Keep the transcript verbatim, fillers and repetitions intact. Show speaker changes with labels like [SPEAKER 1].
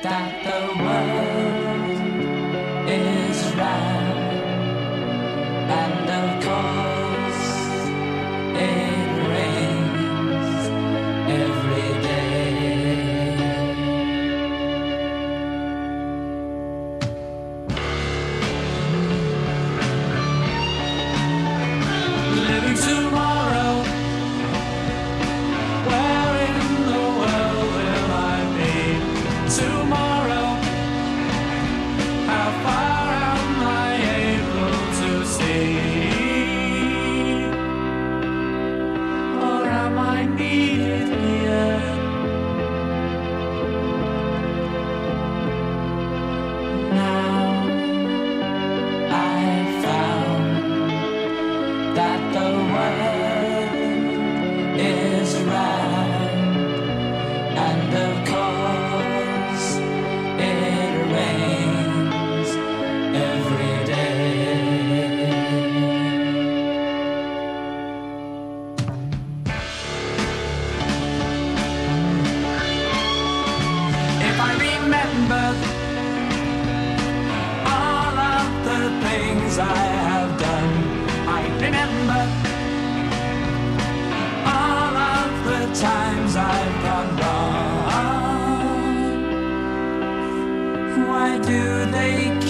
[SPEAKER 1] that the world is round, and of course it rains every day. Living tomorrow, where in the world will I be tomorrow? How far am I able to see? Or am I needed here? Now I've found that the world is round, and of course it rains every day. If I remember all of the things I have done, I remember all of the times I've gone wrong. Why do they